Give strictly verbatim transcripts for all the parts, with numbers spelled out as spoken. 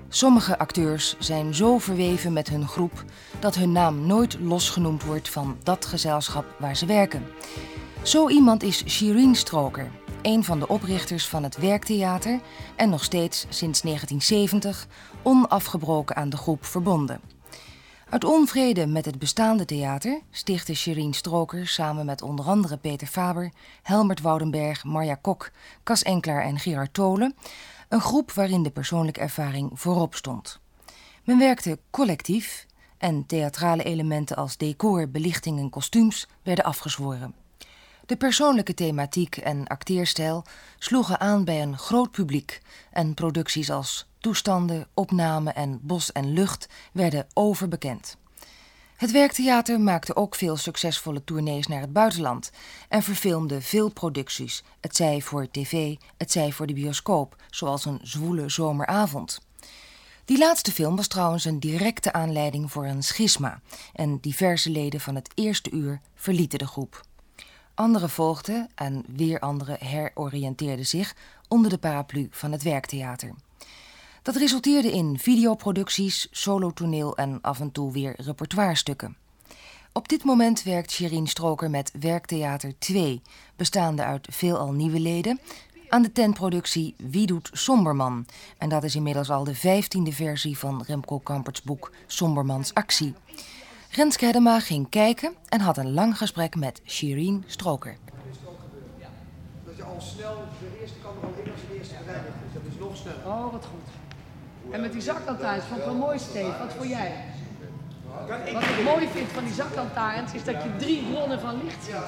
Sommige acteurs zijn zo verweven met hun groep dat hun naam nooit losgenoemd wordt van dat gezelschap waar ze werken. Zo iemand is Sherine Stroker, een van de oprichters van het Werktheater en nog steeds sinds negentien zeventig onafgebroken aan de groep verbonden. Uit onvrede met het bestaande theater stichtte Sherine Stroker samen met onder andere Peter Faber, Helmert Woudenberg, Marja Kok, Cas Enklaar en Gerard Tolen een groep waarin de persoonlijke ervaring voorop stond. Men werkte collectief en theatrale elementen als decor, belichting en kostuums werden afgezworen. De persoonlijke thematiek en acteerstijl sloegen aan bij een groot publiek en producties als Toestanden, Opnamen en Bos en Lucht werden overbekend. Het Werktheater maakte ook veel succesvolle tournees naar het buitenland en verfilmde veel producties, het zij voor tv, het zij voor de bioscoop, zoals Een zwoele zomeravond. Die laatste film was trouwens een directe aanleiding voor een schisma en diverse leden van het eerste uur verlieten de groep. Anderen volgden en weer anderen heroriënteerden zich onder de paraplu van het Werktheater. Dat resulteerde in videoproducties, solotoneel en af en toe weer repertoirestukken. Op dit moment werkt Sherine Stroker met Werktheater twee, bestaande uit veelal nieuwe leden, aan de tentproductie Wie doet Somberman? En dat is inmiddels al de vijftiende versie van Remco Kamperts boek Sombermans Actie. Renske Hedema ging kijken en had een lang gesprek met Sherine Stroker. Dat je al snel de eerste kan er al in als de eerste rij is. Dat is nog sneller. Oh, wat goed. En met die zaklantaarns vond ik wel mooi, Steve. Wat voor jij? Wat ik mooi vind van die zaklantaarns is dat je drie bronnen van licht ziet.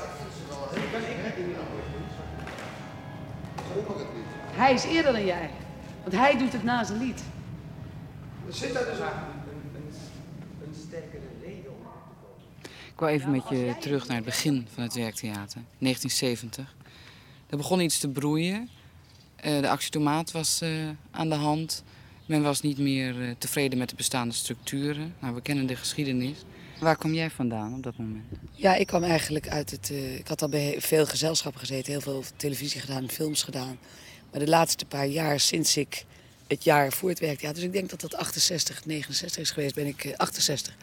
Hij is eerder dan jij. Want hij doet het na zijn lied. Er zit daar dus een sterkere reden om. Ik wou even met je terug naar het begin van het Werktheater, negentien zeventig. Er begon iets te broeien. De actie Tomaat was uh, aan de hand. Men was niet meer uh, tevreden met de bestaande structuren. Nou, we kennen de geschiedenis. Waar kwam jij vandaan op dat moment? Ja, ik kwam eigenlijk uit het... Uh, ik had al bij veel gezelschappen gezeten, heel veel televisie gedaan, films gedaan. Maar de laatste paar jaar, sinds ik het jaar voor het Werktheater... dus ik denk dat dat achtenzestig, negenenzestig is geweest, ben ik... Uh, achtenzestig.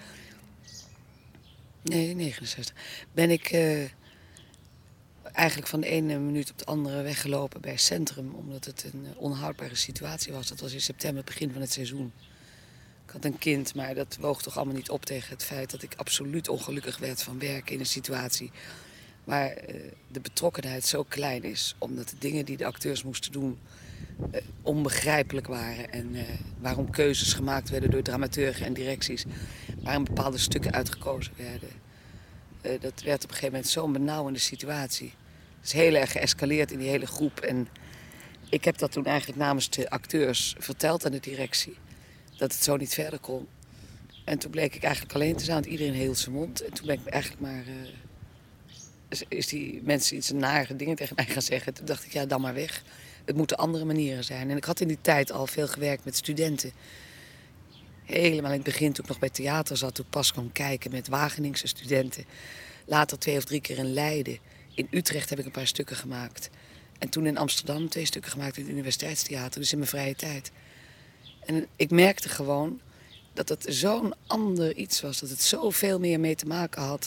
Nee, negenenzestig. Ben ik... Uh, eigenlijk van de ene minuut op de andere weggelopen bij Centrum, omdat het een onhoudbare situatie was. Dat was in september, begin van het seizoen. Ik had een kind, maar dat woog toch allemaal niet op tegen het feit dat ik absoluut ongelukkig werd van werken in een situatie waar uh, de betrokkenheid zo klein is. Omdat de dingen die de acteurs moesten doen uh, onbegrijpelijk waren. En uh, waarom keuzes gemaakt werden door dramaturgen en directies, waarom bepaalde stukken uitgekozen werden. Uh, dat werd op een gegeven moment zo'n benauwende situatie. Het is heel erg geëscaleerd in die hele groep. En ik heb dat toen eigenlijk namens de acteurs verteld aan de directie. Dat het zo niet verder kon. En toen bleek ik eigenlijk alleen te staan, want iedereen hield zijn mond. En toen ben ik eigenlijk maar... Uh, is die mensen iets nare dingen tegen mij gaan zeggen. Toen dacht ik, ja, dan maar weg. Het moeten andere manieren zijn. En ik had in die tijd al veel gewerkt met studenten. Helemaal in het begin, toen ik nog bij theater zat, toen ik pas kwam kijken met Wageningse studenten. Later twee of drie keer in Leiden. In Utrecht heb ik een paar stukken gemaakt. En toen in Amsterdam twee stukken gemaakt in het Universiteitstheater, dus in mijn vrije tijd. En ik merkte gewoon dat het zo'n ander iets was, dat het zoveel meer mee te maken had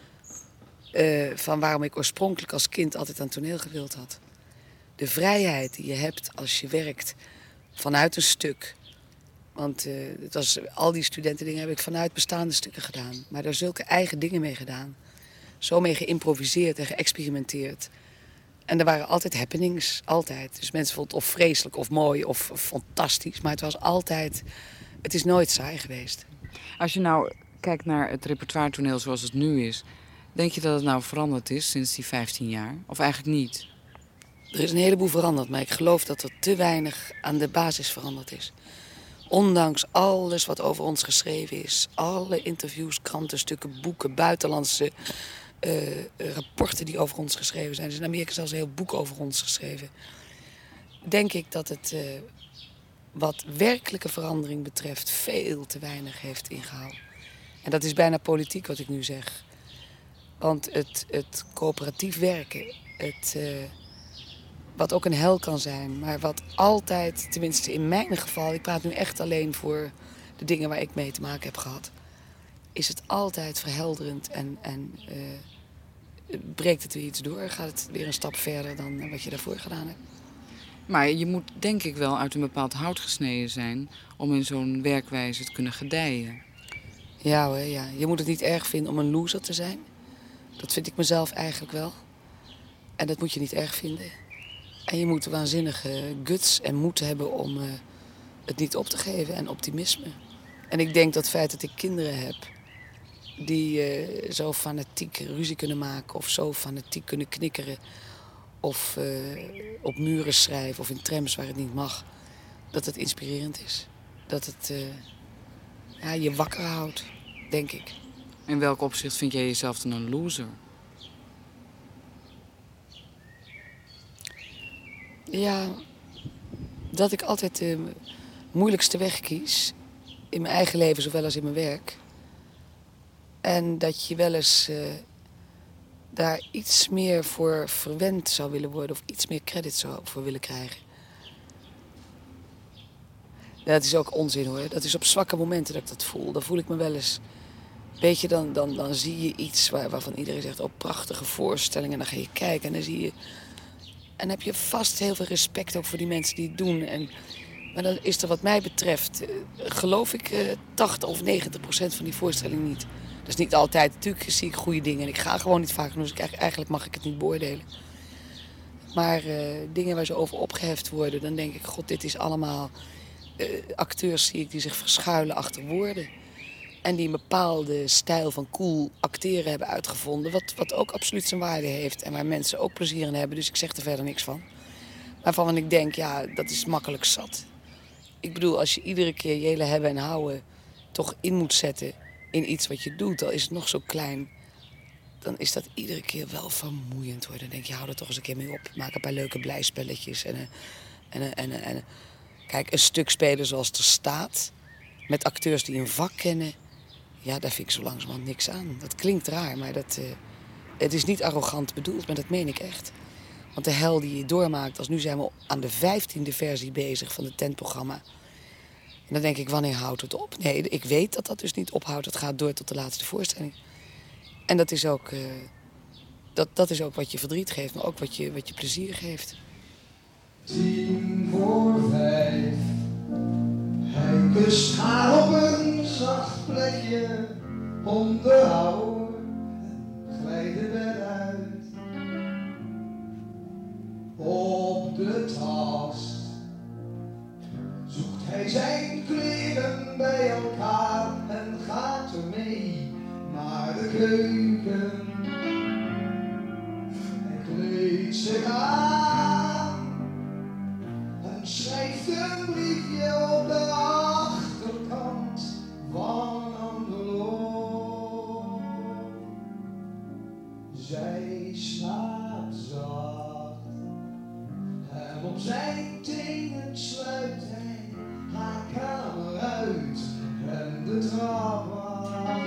uh, van waarom ik oorspronkelijk als kind altijd aan toneel gewild had. De vrijheid die je hebt als je werkt vanuit een stuk. Want uh, het was, al die studentendingen heb ik vanuit bestaande stukken gedaan. Maar daar zulke eigen dingen mee gedaan. Zo mee geïmproviseerd en geëxperimenteerd. En er waren altijd happenings, altijd. Dus mensen vonden het of vreselijk of mooi of, of fantastisch. Maar het was altijd, het is nooit saai geweest. Als je nou kijkt naar het repertoire toneel zoals het nu is, denk je dat het nou veranderd is sinds die vijftien jaar? Of eigenlijk niet? Er is een heleboel veranderd, maar ik geloof dat er te weinig aan de basis veranderd is. Ondanks alles wat over ons geschreven is, alle interviews, krantenstukken, boeken, buitenlandse uh, rapporten die over ons geschreven zijn. Er is in Amerika zelfs een heel boek over ons geschreven. Denk ik dat het uh, wat werkelijke verandering betreft veel te weinig heeft ingehouden. En dat is bijna politiek wat ik nu zeg. Want het, het coöperatief werken, het, uh, wat ook een hel kan zijn, maar wat altijd, tenminste in mijn geval, ik praat nu echt alleen voor de dingen waar ik mee te maken heb gehad, is het altijd verhelderend en, en uh, breekt het weer iets door, gaat het weer een stap verder dan wat je daarvoor gedaan hebt. Maar je moet denk ik wel uit een bepaald hout gesneden zijn om in zo'n werkwijze te kunnen gedijen. Ja hoor, ja. Je moet het niet erg vinden om een loser te zijn. Dat vind ik mezelf eigenlijk wel. En dat moet je niet erg vinden. En je moet waanzinnige guts en moed hebben om uh, het niet op te geven en optimisme. En ik denk dat het feit dat ik kinderen heb die uh, zo fanatiek ruzie kunnen maken of zo fanatiek kunnen knikkeren of uh, op muren schrijven of in trams waar het niet mag, dat het inspirerend is. Dat het uh, ja, je wakker houdt, denk ik. In welk opzicht vind jij jezelf dan een loser? Ja, dat ik altijd de moeilijkste weg kies. In mijn eigen leven zowel als in mijn werk. En dat je wel eens uh, daar iets meer voor verwend zou willen worden. Of iets meer credit zou voor willen krijgen. Ja, dat is ook onzin hoor. Dat is op zwakke momenten dat ik dat voel. Dan voel ik me wel eens. Weet je, dan, dan, dan zie je iets waar, waarvan iedereen zegt, oh prachtige voorstellingen. En dan ga je kijken en dan zie je. En dan heb je vast heel veel respect ook voor die mensen die het doen. En, maar dan is er wat mij betreft, uh, geloof ik, uh, tachtig of negentig procent van die voorstelling niet. Dat is niet altijd. Natuurlijk zie ik goede dingen en ik ga gewoon niet vaak. Dus ik, eigenlijk mag ik het niet beoordelen. Maar uh, dingen waar ze over opgeheft worden, dan denk ik, god, dit is allemaal uh, acteurs zie ik die zich verschuilen achter woorden. En die een bepaalde stijl van cool acteren hebben uitgevonden. Wat, wat ook absoluut zijn waarde heeft. En waar mensen ook plezier in hebben. Dus ik zeg er verder niks van. Waarvan ik denk, ja, dat is makkelijk zat. Ik bedoel, als je iedere keer je hele hebben en houden toch in moet zetten in iets wat je doet, al is het nog zo klein, dan is dat iedere keer wel vermoeiend hoor. Dan denk je, hou er toch eens een keer mee op. Maak een paar leuke blijspelletjes. En, en, en, en, en, kijk, een stuk spelen zoals het er staat, met acteurs die een vak kennen, ja, daar vind ik zo langzamerhand niks aan. Dat klinkt raar, maar dat, uh, het is niet arrogant bedoeld, maar dat meen ik echt. Want de hel die je doormaakt, als nu zijn we aan de vijftiende versie bezig van het tentprogramma. En dan denk ik, wanneer houdt het op? Nee, ik weet dat dat dus niet ophoudt. Het gaat door tot de laatste voorstelling. En dat is ook, uh, dat, dat is ook wat je verdriet geeft, maar ook wat je, wat je plezier geeft. Tien voor vijf. Hij kust haar op een zacht plekje om de houwer en glijdt het bed uit. Op de tast zoekt hij zijn kleren bij elkaar en gaat ermee naar de keuken. Hij kleedt zich aan en schrijft een briefje op de achterkant van een envelop. Zij slaapt zacht, hem op zijn tenen sluit hij haar kamer uit en de trap af.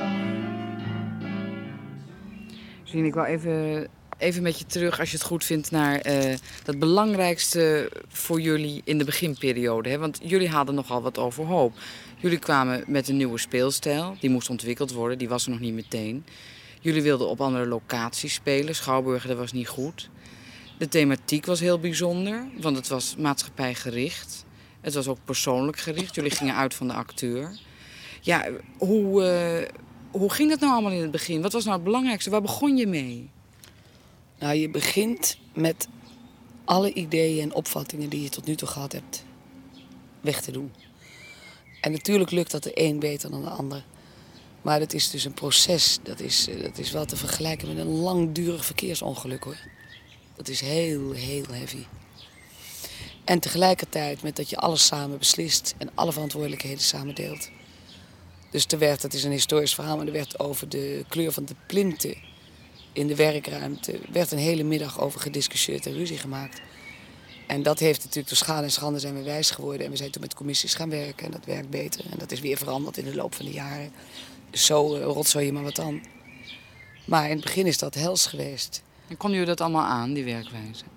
Zien, ik wil even, even met je terug, als je het goed vindt, naar uh, dat belangrijkste voor jullie in de beginperiode. Hè? Want jullie hadden nogal wat overhoop. Jullie kwamen met een nieuwe speelstijl, die moest ontwikkeld worden, die was er nog niet meteen. Jullie wilden op andere locaties spelen, Schouwburgen, dat was niet goed. De thematiek was heel bijzonder, want het was maatschappijgericht. Het was ook persoonlijk gericht, jullie gingen uit van de acteur. Ja, hoe... Uh, Hoe ging dat nou allemaal in het begin? Wat was nou het belangrijkste? Waar begon je mee? Nou, je begint met alle ideeën en opvattingen die je tot nu toe gehad hebt weg te doen. En natuurlijk lukt dat de een beter dan de ander. Maar dat is dus een proces. Dat is, dat is wel te vergelijken met een langdurig verkeersongeluk hoor. Dat is heel, heel heavy. En tegelijkertijd met dat je alles samen beslist en alle verantwoordelijkheden samen deelt. Dus er werd, het is een historisch verhaal, maar er werd over de kleur van de plinten in de werkruimte, werd een hele middag over gediscussieerd en ruzie gemaakt. En dat heeft natuurlijk door schade en schande zijn we wijs geworden. En we zijn toen met commissies gaan werken en dat werkt beter. En dat is weer veranderd in de loop van de jaren. Dus zo uh, rotzooi je maar wat aan. Maar in het begin is dat hels geweest. En konden jullie dat allemaal aan, die werkwijze?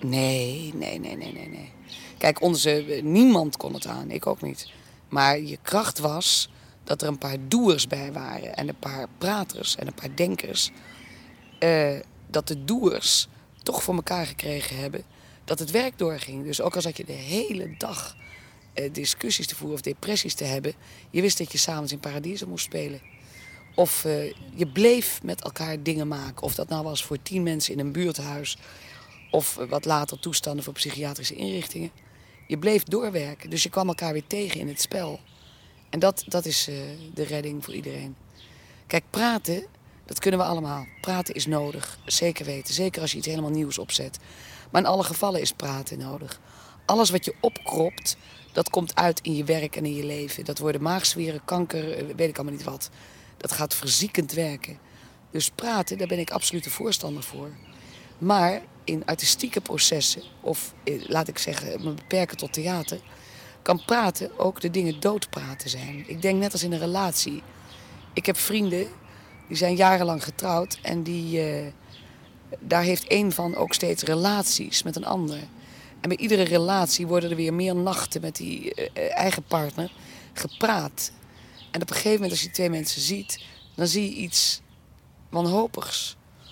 Nee, nee, nee, nee, nee, nee. Kijk, onze, niemand kon het aan, ik ook niet. Maar je kracht was dat er een paar doers bij waren en een paar praters en een paar denkers. Uh, dat de doers toch voor elkaar gekregen hebben dat het werk doorging. Dus ook al zat je de hele dag uh, discussies te voeren of depressies te hebben, je wist dat je 's avonds in Paradiso moest spelen. Of uh, je bleef met elkaar dingen maken. Of dat nou was voor tien mensen in een buurthuis of uh, wat later toestanden voor psychiatrische inrichtingen. Je bleef doorwerken, dus je kwam elkaar weer tegen in het spel. En dat, dat is uh, de redding voor iedereen. Kijk, praten, dat kunnen we allemaal. Praten is nodig, zeker weten. Zeker als je iets helemaal nieuws opzet. Maar in alle gevallen is praten nodig. Alles wat je opkropt, dat komt uit in je werk en in je leven. Dat worden maagzweren, kanker, weet ik allemaal niet wat. Dat gaat verziekend werken. Dus praten, daar ben ik absoluut een voorstander voor. Maar in artistieke processen, of laat ik zeggen, me beperken tot theater, kan praten ook de dingen doodpraten zijn. Ik denk net als in een relatie. Ik heb vrienden, die zijn jarenlang getrouwd en die, uh, daar heeft een van ook steeds relaties met een ander. En bij iedere relatie worden er weer meer nachten met die uh, eigen partner gepraat. En op een gegeven moment als je twee mensen ziet, dan zie je iets wanhopigs.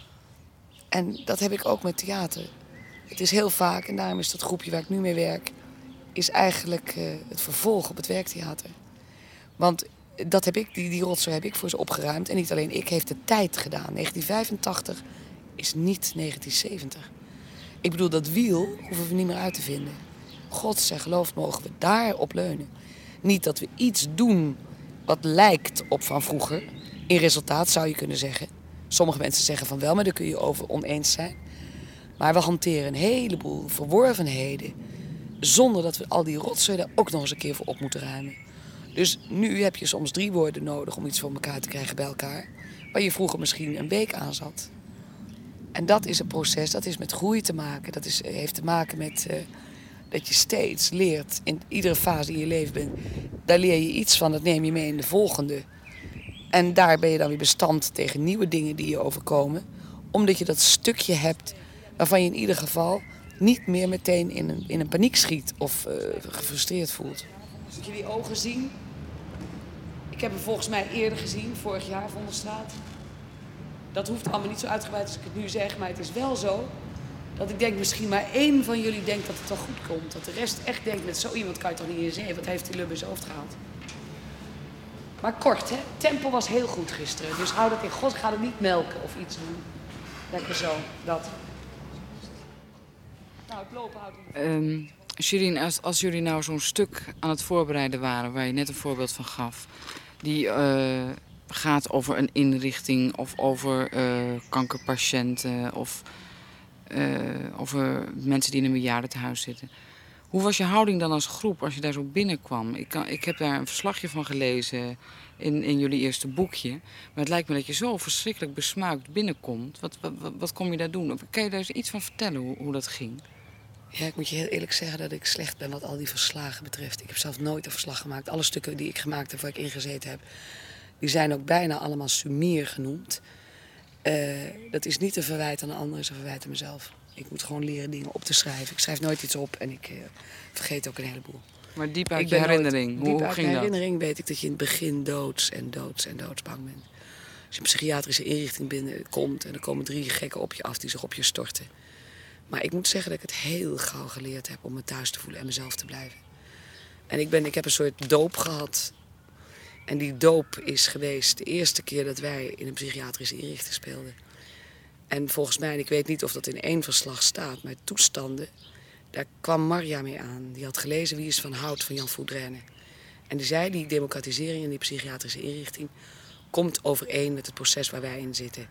En dat heb ik ook met theater. Het is heel vaak, en daarom is dat groepje waar ik nu mee werk, is eigenlijk uh, het vervolg op het werktheater. Want dat heb ik, die, die rotzooi heb ik voor ze opgeruimd. En niet alleen ik, heeft de tijd gedaan. negentien vijfentachtig is niet negentien zeventig. Ik bedoel, dat wiel hoeven we niet meer uit te vinden. God zeg, geloof, mogen we daarop leunen. Niet dat we iets doen wat lijkt op van vroeger. In resultaat zou je kunnen zeggen. Sommige mensen zeggen van wel, maar daar kun je over oneens zijn. Maar we hanteren een heleboel verworvenheden zonder dat we al die rotzooi daar ook nog eens een keer voor op moeten ruimen. Dus nu heb je soms drie woorden nodig om iets voor elkaar te krijgen bij elkaar, waar je vroeger misschien een week aan zat. En dat is een proces, dat is met groei te maken. Dat is, heeft te maken met uh, dat je steeds leert, in iedere fase in je leven bent, daar leer je iets van, dat neem je mee in de volgende. En daar ben je dan weer bestand tegen nieuwe dingen die je overkomen, omdat je dat stukje hebt waarvan je in ieder geval niet meer meteen in een, in een paniek schiet of uh, gefrustreerd voelt. Als jullie ogen zien, ik heb hem volgens mij eerder gezien, vorig jaar, Vondelstraat. Dat hoeft allemaal niet zo uitgebreid als ik het nu zeg, maar het is wel zo dat ik denk misschien maar één van jullie denkt dat het wel goed komt. Dat de rest echt denkt, met zo iemand kan je toch niet in zee, wat heeft die lub in zijn hoofd gehaald. Maar kort, hè. Tempo was heel goed gisteren, dus hou dat in God, ga het niet melken of iets doen. Lekker zo, dat. Nou, het lopen houdt niet. Um, Sherine, als, als jullie nou zo'n stuk aan het voorbereiden waren, waar je net een voorbeeld van gaf, die uh, gaat over een inrichting of over uh, kankerpatiënten of uh, over mensen die in een bejaardentehuis zitten. Hoe was je houding dan als groep als je daar zo binnenkwam? Ik, kan, ik heb daar een verslagje van gelezen in, in jullie eerste boekje. Maar het lijkt me dat je zo verschrikkelijk besmuikt binnenkomt. Wat, wat, wat, wat kom je daar doen? Kan je daar eens iets van vertellen hoe, hoe dat ging? Ja, ik moet je heel eerlijk zeggen dat ik slecht ben wat al die verslagen betreft. Ik heb zelf nooit een verslag gemaakt. Alle stukken die ik gemaakt heb, waar ik ingezeten heb, die zijn ook bijna allemaal sumier genoemd. Uh, dat is niet een verwijt aan een ander, is een verwijt aan mezelf. Ik moet gewoon leren dingen op te schrijven. Ik schrijf nooit iets op en ik uh, vergeet ook een heleboel. Maar diep uit je herinnering, nooit, hoe, diep hoe uit ging mijn dat? herinnering weet ik dat je in het begin doods en doods en doods bang bent. Als je een psychiatrische inrichting binnenkomt en er komen drie gekken op je af die zich op je storten. Maar ik moet zeggen dat ik het heel gauw geleerd heb om me thuis te voelen en mezelf te blijven. En ik, ben, ik heb een soort doop gehad. En die doop is geweest de eerste keer dat wij in een psychiatrische inrichting speelden. En volgens mij, en ik weet niet of dat in één verslag staat, maar toestanden, daar kwam Marja mee aan. Die had gelezen Wie is van Hout van Jan Foudrenne. En die zei, die democratisering in die psychiatrische inrichting komt overeen met het proces waar wij in zitten.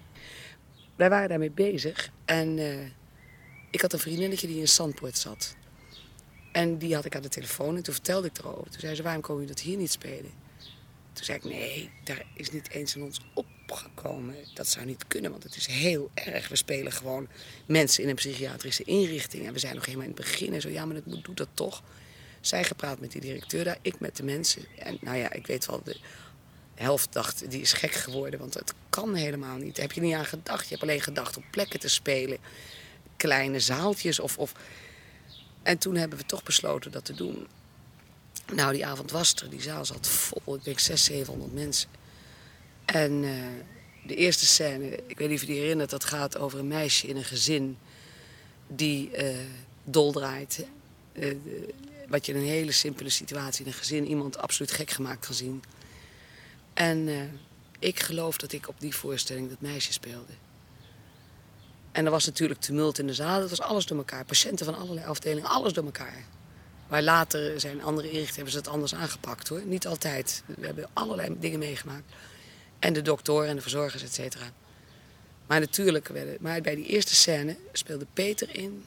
Wij waren daarmee bezig en uh, ik had een vriendinnetje die in Zandpoort zat. En die had ik aan de telefoon en toen vertelde ik erover. Toen zei ze, waarom komen jullie dat hier niet spelen? Toen zei ik, nee, daar is niet eens aan ons opgekomen. Dat zou niet kunnen, want het is heel erg. We spelen gewoon mensen in een psychiatrische inrichting. En we zijn nog helemaal in het begin en zo. Ja, maar dat doet dat toch. Zij gepraat met die directeur daar, ik met de mensen. En nou ja, ik weet wel, de helft dacht, die is gek geworden. Want het kan helemaal niet. Daar heb je niet aan gedacht. Je hebt alleen gedacht om plekken te spelen kleine zaaltjes. Of, of... En toen hebben we toch besloten dat te doen. Nou, die avond was er. Die zaal zat vol. Ik denk zeshonderd, zevenhonderd mensen. En uh, de eerste scène, ik weet niet of je die herinnert... dat gaat over een meisje in een gezin die uh, doldraait. Uh, de, wat je in een hele simpele situatie in een gezin... iemand absoluut gek gemaakt kan zien. En uh, ik geloof dat ik op die voorstelling dat meisje speelde. En er was natuurlijk tumult in de zaal. Het was alles door elkaar. Patiënten van allerlei afdelingen, alles door elkaar. Maar later zijn andere inrichtingen hebben ze het anders aangepakt, hoor. Niet altijd. We hebben allerlei dingen meegemaakt. En de doktoren en de verzorgers, et cetera. Maar natuurlijk, werden, maar bij die eerste scène speelde Peter in...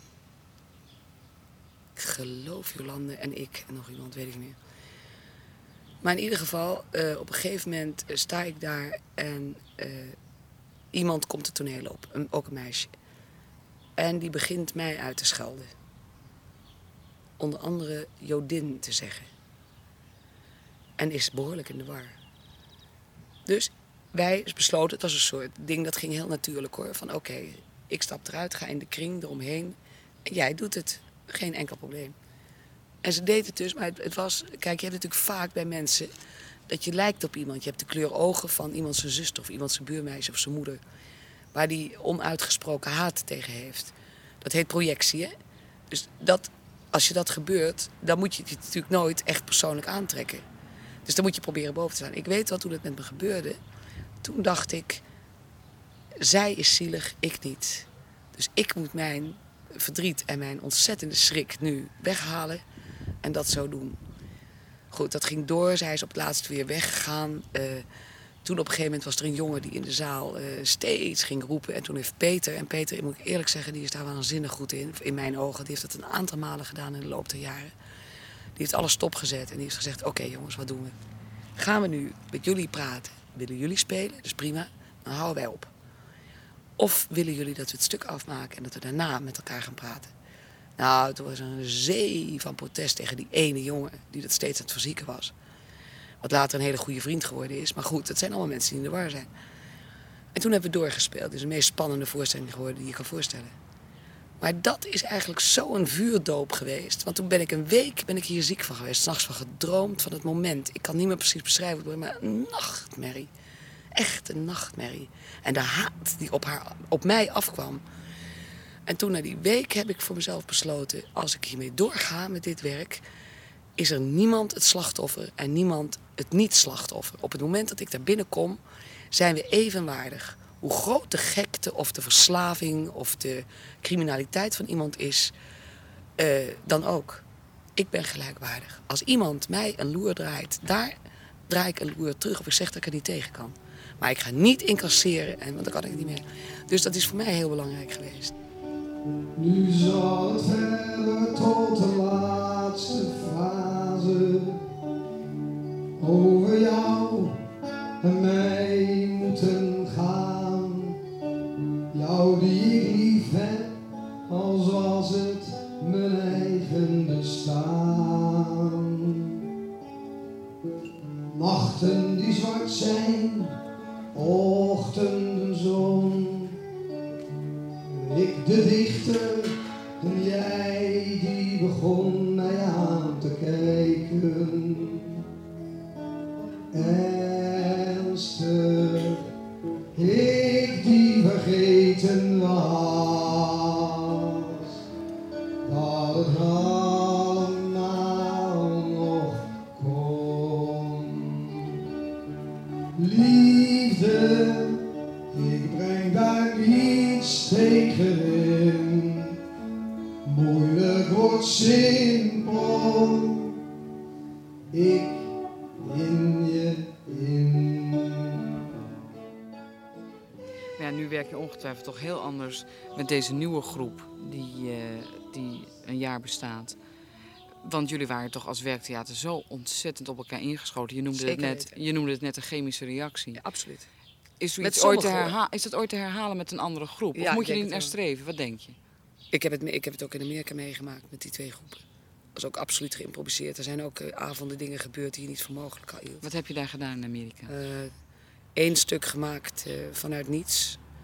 Ik geloof Jolande en ik en nog iemand, weet ik niet meer. Maar in ieder geval, uh, op een gegeven moment uh, sta ik daar en uh, iemand komt het toneel op. Een, ook een meisje. En die begint mij uit te schelden. Onder andere Jodin te zeggen. En is behoorlijk in de war. Dus wij besloten, het was een soort ding, dat ging heel natuurlijk, hoor. Van oké, okay, ik stap eruit, ga in de kring eromheen. En jij doet het. Geen enkel probleem. En ze deed het dus, maar het, het was... Kijk, je hebt natuurlijk vaak bij mensen dat je lijkt op iemand. Je hebt de kleur ogen van iemand zijn zuster of iemand zijn buurmeisje of zijn moeder. Waar die onuitgesproken haat tegen heeft. Dat heet projectie, hè? Dus dat, als je dat gebeurt, dan moet je het natuurlijk nooit echt persoonlijk aantrekken. Dus dan moet je proberen boven te staan. Ik weet wel, toen het met me gebeurde, toen dacht ik... Zij is zielig, ik niet. Dus ik moet mijn verdriet en mijn ontzettende schrik nu weghalen en dat zo doen. Goed, dat ging door. Zij is op het laatst weer weggegaan. Uh, toen op een gegeven moment was er een jongen die in de zaal uh, steeds ging roepen. En toen heeft Peter, en Peter, moet ik eerlijk zeggen, die is daar waanzinnig goed in, in mijn ogen. Die heeft dat een aantal malen gedaan in de loop der jaren. Die heeft alles stopgezet en die heeft gezegd, oké okay, jongens, wat doen we? Gaan we nu met jullie praten? Willen jullie spelen? Dat is prima. Dan houden wij op. Of willen jullie dat we het stuk afmaken en dat we daarna met elkaar gaan praten? Nou, toen was er een zee van protest tegen die ene jongen die dat steeds aan het verzieken was. Wat later een hele goede vriend geworden is. Maar goed, dat zijn allemaal mensen die in de war zijn. En toen hebben we doorgespeeld. Het is de meest spannende voorstelling geworden die je kan voorstellen. Maar dat is eigenlijk zo'n vuurdoop geweest. Want toen ben ik een week ben ik hier ziek van geweest. 's Nachts van gedroomd van het moment. Ik kan niet meer precies beschrijven, maar een nachtmerrie. Echt een nachtmerrie. En de haat die op, haar, op mij afkwam. En toen na die week heb ik voor mezelf besloten... als ik hiermee doorga met dit werk... is er niemand het slachtoffer en niemand het niet-slachtoffer. Op het moment dat ik daar binnenkom, zijn we evenwaardig. Hoe groot de gekte of de verslaving of de criminaliteit van iemand is... Uh, dan ook. Ik ben gelijkwaardig. Als iemand mij een loer draait, daar draai ik een loer terug. Of ik zeg dat ik er niet tegen kan. Maar ik ga niet incasseren, en, want dan kan ik niet meer. Dus dat is voor mij heel belangrijk geweest. Nu zal het verder tot de laatste fase over jou en mij moeten gaan. Jou die ik lief heb, als was het mijn eigen bestaan. Nachten die zwart zijn, ochtenden zon. Ik de dichter en jij die begon mij aan te kijken. Ernstig, ik die vergeten was, dat het allemaal nog kon. Liefde, ik breng daar niets tegenin. Moeilijk wordt simpel. Ik in je in. Ja, nu werk je ongetwijfeld toch heel anders met deze nieuwe groep die, uh, die een jaar bestaat. Want jullie waren toch als werktheater zo ontzettend op elkaar ingeschoten. Je noemde, het net, je noemde het net een chemische reactie. Ja, absoluut. Is, ooit ooit te herha- is dat ooit te herhalen met een andere groep? Of Ja, moet je er ik niet denk naar het wel. streven? Wat denk je? Ik heb, het, ik heb het ook in Amerika meegemaakt met die twee groepen. Dat was ook absoluut geïmproviseerd. Er zijn ook uh, avonden dingen gebeurd die je niet voor mogelijk hield. Wat heb je daar gedaan in Amerika? Eén uh, stuk gemaakt uh, vanuit niets.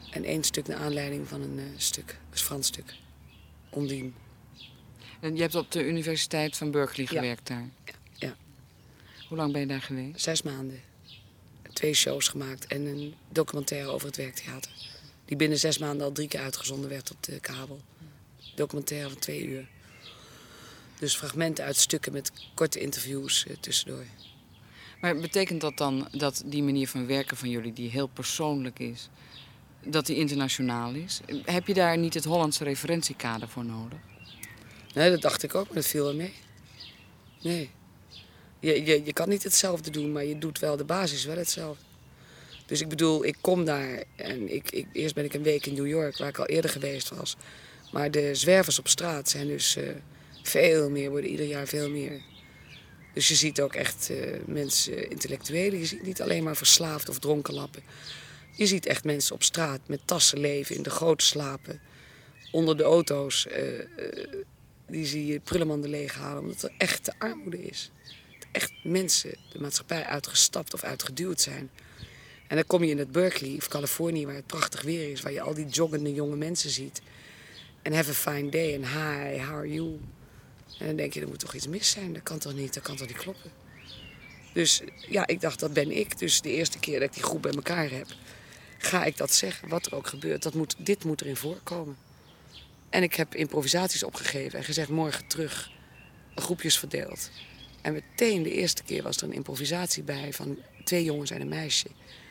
En één stuk naar aanleiding van een uh, stuk, een Frans stuk. Ondine. En je hebt op de Universiteit van Berkeley gewerkt ja. daar? Ja, ja. Hoe lang ben je daar geweest? Zes maanden. Twee shows gemaakt en een documentaire over het werktheater. Die binnen zes maanden al drie keer uitgezonden werd op de kabel. Documentaire van twee uur. Dus fragmenten uit stukken met korte interviews uh, tussendoor. Maar betekent dat dan dat die manier van werken van jullie, die heel persoonlijk is, dat die internationaal is? Heb je daar niet het Hollandse referentiekader voor nodig? Nee, dat dacht ik ook, maar dat viel wel mee. Nee. Je, je, je kan niet hetzelfde doen, maar je doet wel de basis wel hetzelfde. Dus ik bedoel, ik kom daar en ik, ik, eerst ben ik een week in New York, waar ik al eerder geweest was. Maar de zwervers op straat zijn dus uh, veel meer, worden ieder jaar veel meer. Dus je ziet ook echt uh, mensen, intellectuelen, je ziet niet alleen maar verslaafd of dronken lappen. Je ziet echt mensen op straat met tassen leven, in de goot slapen, onder de auto's. Uh, uh, die zie je prullenmanden leeghalen, omdat er echt de armoede is. Echt mensen de maatschappij uitgestapt of uitgeduwd zijn. En dan kom je in het Berkeley of Californië, waar het prachtig weer is, waar je al die joggende jonge mensen ziet. En have a fine day en hi, how are you? En dan denk je, er moet toch iets mis zijn? Dat kan toch niet, dat kan toch niet kloppen? Dus ja, ik dacht, dat ben ik. Dus de eerste keer dat ik die groep bij elkaar heb, ga ik dat zeggen, wat er ook gebeurt. Dat moet, dit moet erin voorkomen. En ik heb improvisaties opgegeven en gezegd, morgen terug, groepjes verdeeld. En meteen de eerste keer was er een improvisatie bij van twee jongens en een meisje.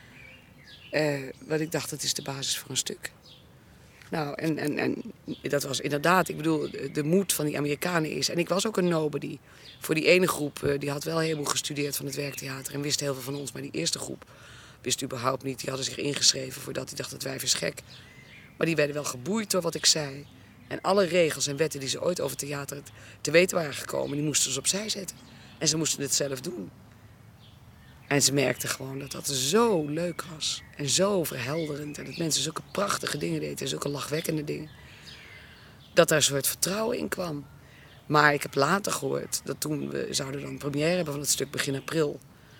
Uh, wat ik dacht, dat is de basis voor een stuk. Nou, en, en, en dat was inderdaad, ik bedoel, de moed van die Amerikanen is. En ik was ook een nobody. Voor die ene groep, uh, die had wel heel veel gestudeerd van het werktheater en wist heel veel van ons. Maar die eerste groep wist überhaupt niet. Die hadden zich ingeschreven voordat die dacht, dat wijf is gek. Maar die werden wel geboeid door wat ik zei. En alle regels en wetten die ze ooit over theater te weten waren gekomen, die moesten ze opzij zetten. En ze moesten het zelf doen. En ze merkten gewoon dat dat zo leuk was. En zo verhelderend. En dat mensen zulke prachtige dingen deden. En zulke lachwekkende dingen. Dat daar een soort vertrouwen in kwam. Maar ik heb later gehoord dat toen we zouden dan première hebben van het stuk begin april.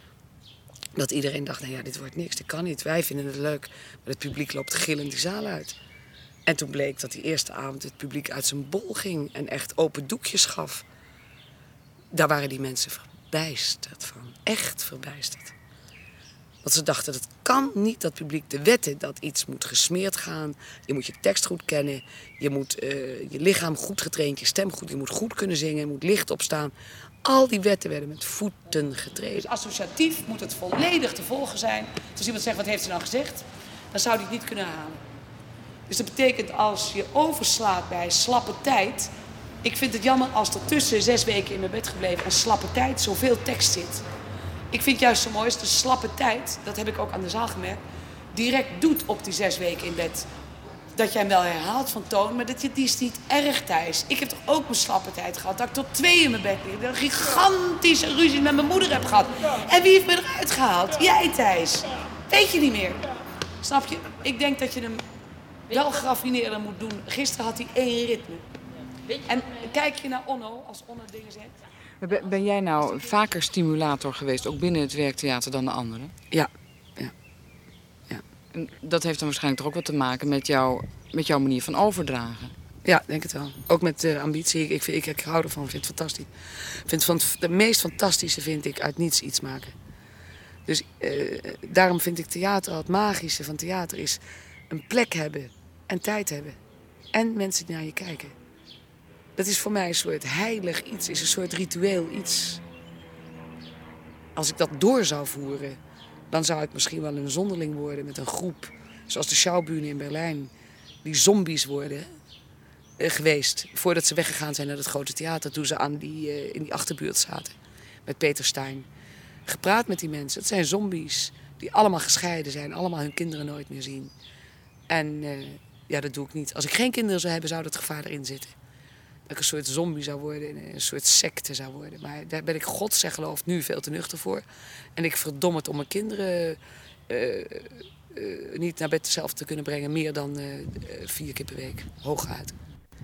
Dat iedereen dacht, nou ja, dit wordt niks, dit kan niet. Wij vinden het leuk. Maar het publiek loopt gillend die zaal uit. En toen bleek dat die eerste avond het publiek uit zijn bol ging. En echt open doekjes gaf. Daar waren die mensen verbijsterd van. Echt verbijsterd. Want ze dachten, het kan niet dat publiek de wetten, dat iets moet gesmeerd gaan. Je moet je tekst goed kennen. Je moet uh, je lichaam goed getraind, je stem goed. Je moet goed kunnen zingen, je moet licht opstaan. Al die wetten werden met voeten getreden. Dus associatief moet het volledig te volgen zijn. Dus als iemand zegt, wat heeft ze nou gezegd? Dan zou hij het niet kunnen halen. Dus dat betekent als je overslaat bij slappe tijd. Ik vind het jammer als er tussen zes weken in mijn bed gebleven en slappe tijd zoveel tekst zit. Ik vind juist zo mooi is de slappe tijd, dat heb ik ook aan de zaal gemerkt, direct doet op die zes weken in bed. Dat jij hem wel herhaalt van toon, maar dat je, die is niet erg, Thijs. Ik heb toch ook mijn slappe tijd gehad, dat ik tot twee in mijn bed lig. Dat ik een gigantische ruzie met mijn moeder heb gehad. En wie heeft me eruit gehaald? Jij, Thijs. Weet je niet meer. Snap je? Ik denk dat je hem wel geraffineerder moet doen. Gisteren had hij één ritme. En kijk je naar Onno, als Onno dingen zegt. Ben jij nou vaker stimulator geweest, ook binnen het werktheater, dan de anderen? Ja. ja. ja. En dat heeft dan waarschijnlijk toch ook wat te maken met, jou, met jouw manier van overdragen? Ja, denk het wel. Ook met uh, ambitie. Ik, ik, ik, ik hou ervan, vind het fantastisch. Vind van, de meest fantastische vind ik uit niets iets maken. Dus uh, daarom vind ik theater, het magische van theater is een plek hebben en tijd hebben. En mensen die naar je kijken. Dat is voor mij een soort heilig iets, is een soort ritueel iets. Als ik dat door zou voeren, dan zou ik misschien wel een zonderling worden met een groep. Zoals de Schaubühne in Berlijn, die zombies worden eh, geweest. Voordat ze weggegaan zijn naar het grote theater, toen ze aan die, uh, in die achterbuurt zaten. Met Peter Stein. Gepraat met die mensen, het zijn zombies die allemaal gescheiden zijn, allemaal hun kinderen nooit meer zien. En uh, ja, dat doe ik niet. Als ik geen kinderen zou hebben, zou dat gevaar erin zitten. Dat ik een soort zombie zou worden, een soort secte zou worden. Maar daar ben ik gods en geloof nu veel te nuchter voor. En ik verdom het om mijn kinderen uh, uh, niet naar bed zelf te kunnen brengen. Meer dan uh, vier keer per week, hooguit.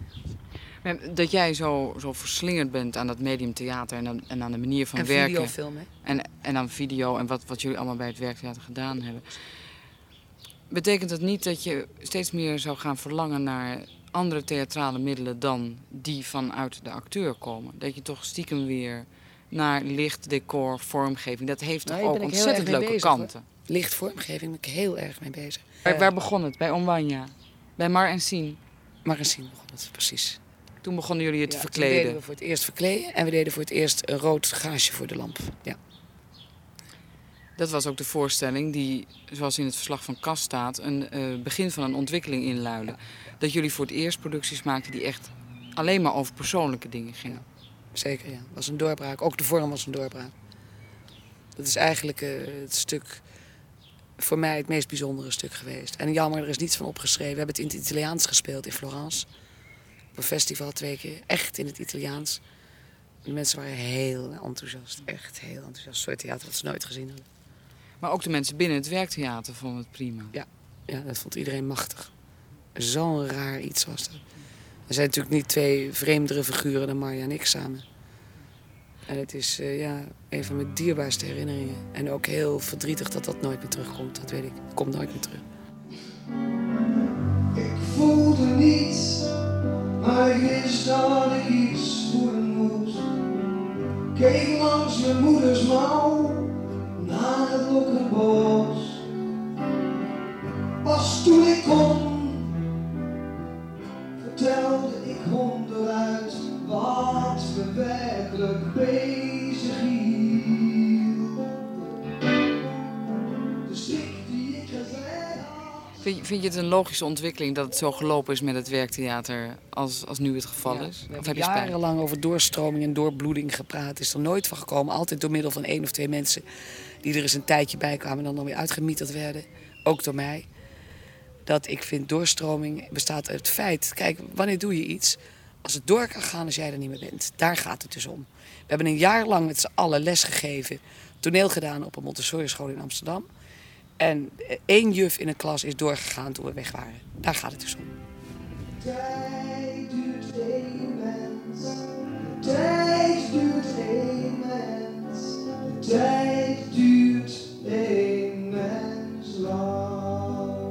Dat jij zo, zo verslingerd bent aan dat medium theater en aan, en aan de manier van en werken. Videofilm, hè? En, en aan video en wat, wat jullie allemaal bij het werktheater gedaan hebben. Betekent dat niet dat je steeds meer zou gaan verlangen naar andere theatrale middelen dan die vanuit de acteur komen? Dat je toch stiekem weer naar licht, decor, vormgeving... dat heeft toch Nou, ook ontzettend leuke bezig, kanten? Hoor. Licht vormgeving ben ik heel erg mee bezig. Waar, waar begon het? Bij Omwanya? Bij Mar en Sien? Mar en Sien begon het, precies. Toen begonnen jullie je te ja, verkleden? Toen deden we voor het eerst verkleden en we deden voor het eerst een rood gaasje voor de lamp. Ja. Dat was ook de voorstelling die, zoals in het verslag van Kas staat, een uh, begin van een ontwikkeling inluidde. Ja. Dat jullie voor het eerst producties maakten die echt alleen maar over persoonlijke dingen gingen. Ja, zeker, ja. Dat was een doorbraak. Ook de vorm was een doorbraak. Dat is eigenlijk uh, het stuk, voor mij het meest bijzondere stuk geweest. En jammer, er is niets van opgeschreven. We hebben het in het Italiaans gespeeld in Florence. Op een festival twee keer, echt in het Italiaans. De mensen waren heel enthousiast, echt heel enthousiast. Een soort theater dat ze nooit gezien hadden. Maar ook de mensen binnen het werktheater vonden het prima. Ja, ja, dat vond iedereen machtig. Zo'n raar iets was dat. Er zijn natuurlijk niet twee vreemdere figuren dan Marja en ik samen. En het is uh, ja, een van mijn dierbaarste herinneringen. En ook heel verdrietig dat dat nooit meer terugkomt, dat weet ik. Het komt nooit meer terug. Ik voelde niets, maar ik wist dat ik iets voelen moest. Keek langs mijn moeders mouw naar het lokkenbos. Pas toen ik kon, vertelde ik honderuit wat me werkelijk bezig hield. De stik die ik gezegd had. Vind, vind je het een logische ontwikkeling dat het zo gelopen is met het werktheater als, als nu het geval Ja, is? we Of hebben heb je spijt? jarenlang over doorstroming en doorbloeding gepraat. Is er nooit van gekomen. Altijd door middel van één of twee mensen die er eens een tijdje bij kwamen en dan, dan weer uitgemieterd werden. Ook door mij. Dat ik vind doorstroming bestaat uit het feit. Kijk, wanneer doe je iets? Als het door kan gaan als jij er niet meer bent. Daar gaat het dus om. We hebben een jaar lang met z'n allen les gegeven. Toneel gedaan op een Montessori school in Amsterdam. En één juf in een klas is doorgegaan toen we weg waren. Daar gaat het dus om. Tijd duurt immens, de tijd duurt immens, de tijd duurt immens lang.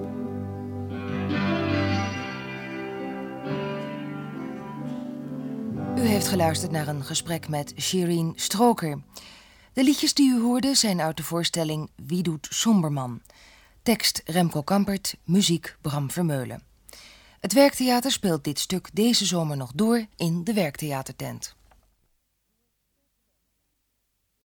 U heeft geluisterd naar een gesprek met Sherine Stroker. De liedjes die u hoorde zijn uit de voorstelling Wie doet Somberman? Tekst Remco Kampert, muziek Bram Vermeulen. Het Werktheater speelt dit stuk deze zomer nog door in de Werktheatertent.